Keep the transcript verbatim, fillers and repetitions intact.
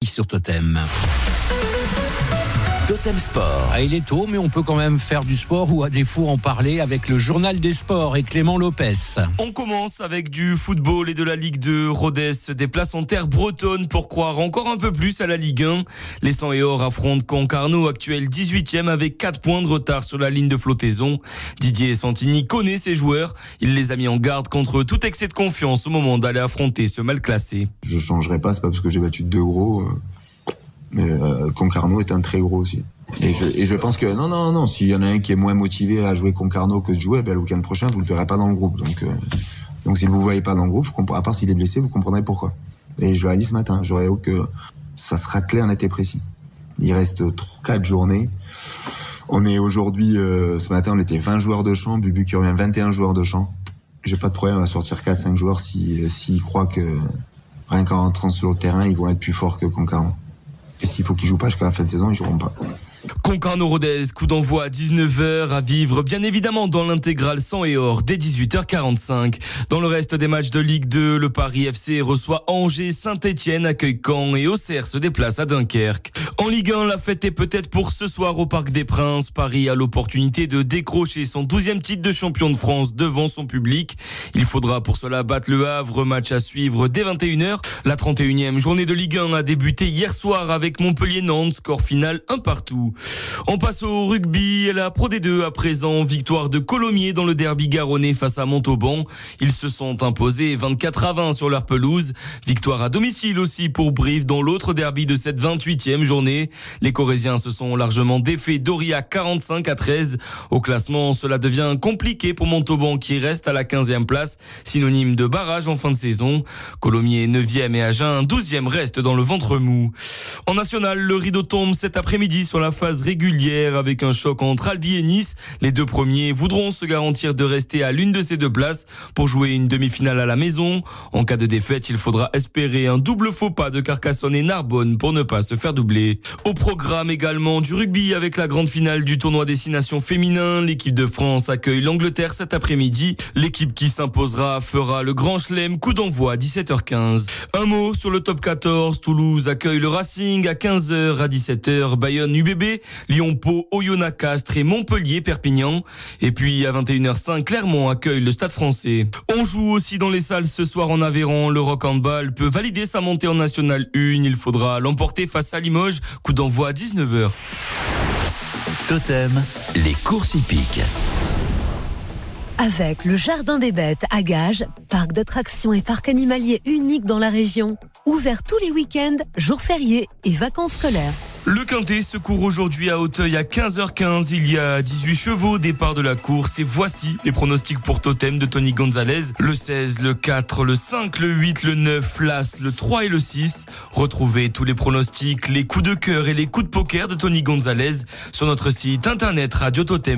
sur Totem. Totem Sport. Ah, il est tôt, mais on peut quand même faire du sport ou à défaut en parler avec le journal des sports et Clément Lopez. On commence avec du football et de la Ligue deux. Rodez se déplace en terre bretonne pour croire encore un peu plus à la Ligue un. Les Sang et Or affrontent Concarneau, actuel dix-huitième avec quatre points de retard sur la ligne de flottaison. Didier Santini connaît ses joueurs. Il les a mis en garde contre tout excès de confiance au moment d'aller affronter ce mal classé. Je changerai pas, c'est pas parce que j'ai battu deux gros. Euh... Mais euh, Concarneau est un très gros aussi. Et je, et je pense que non, non, non, s'il y en a un qui est moins motivé à jouer Concarneau que de jouer, ben, le week-end prochain, vous le verrez pas dans le groupe. Donc, euh, donc si vous ne voyez pas dans le groupe, à part s'il est blessé, vous comprendrez pourquoi. Et je l'ai dit ce matin, j'aurais hâte que ça sera clair, net et précis. Il reste trois quatre journées. On est aujourd'hui, euh, ce matin, on était vingt joueurs de champ, Bubu qui revient vingt et un joueurs de champ. J'ai pas de problème à sortir quatre cinq joueurs s'ils si, si croient que rien qu'en rentrant sur le terrain, ils vont être plus forts que Concarneau. Et s'il faut qu'ils jouent pas jusqu'à la fin de saison, ils joueront pas. Concarneau-Rodez, coup d'envoi à dix-neuf heures, à vivre bien évidemment dans l'intégrale Sang et Or dès dix-huit heures quarante-cinq. Dans le reste des matchs de Ligue deux, le Paris F C reçoit Angers, Saint-Etienne accueille Caen et Auxerre se déplace à Dunkerque. En Ligue un, la fête est peut-être pour ce soir au Parc des Princes. Paris a l'opportunité de décrocher son douzième titre de champion de France devant son public. Il faudra pour cela battre le Havre, match à suivre dès vingt et une heures. La trente et unième journée de Ligue un a débuté hier soir avec Montpellier-Nantes, score final un partout. On passe au rugby et la Pro D deux à présent. Victoire de Colomiers dans le derby garonnais face à Montauban. Ils se sont imposés vingt-quatre à vingt sur leur pelouse. Victoire à domicile aussi pour Brive dans l'autre derby de cette vingt-huitième journée. Les Corésiens se sont largement défaits d'Oria quarante-cinq à treize. Au classement, cela devient compliqué pour Montauban qui reste à la quinzième place, synonyme de barrage en fin de saison. Colomiers neuvième et Agen douzième restent dans le ventre mou. En national, le rideau tombe cet après-midi sur la phase régulière avec un choc entre Albi et Nice. Les deux premiers voudront se garantir de rester à l'une de ces deux places pour jouer une demi-finale à la maison. En cas de défaite, il faudra espérer un double faux pas de Carcassonne et Narbonne pour ne pas se faire doubler. Au programme également du rugby avec la grande finale du tournoi Destination féminin. L'équipe de France accueille l'Angleterre cet après-midi. L'équipe qui s'imposera fera le Grand Chelem, coup d'envoi à dix-sept heures quinze. Un mot sur le top quatorze. Toulouse accueille le Racing à quinze heures, à dix-sept heures Bayonne U B B, Lyon-Pau, Oyonnax Castres et Montpellier-Perpignan. Et puis à vingt et une heures cinq, Clermont accueille le Stade Français. On joue aussi dans les salles ce soir en Aveyron. Le Rock Handball peut valider sa montée en National un. Il faudra l'emporter face à Limoges. Coup d'envoi à dix-neuf heures. Totem, les courses hippiques. Avec le Jardin des Bêtes à Gages, parc d'attractions et parc animalier unique dans la région. Ouvert tous les week-ends, jours fériés et vacances scolaires. Le Quintet se court aujourd'hui à Auteuil à quinze heures quinze. Il y a dix-huit chevaux au départ de la course. Et voici les pronostics pour Totem de Tony Gonzalez. Le seize, le quatre, le cinq, le huit, le neuf, l'As, le trois et le six. Retrouvez tous les pronostics, les coups de cœur et les coups de poker de Tony Gonzalez sur notre site internet Radio Totem.